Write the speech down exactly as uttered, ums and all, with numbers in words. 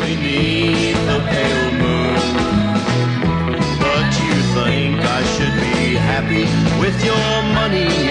beneath the pale moon. But you think I should be happy with your money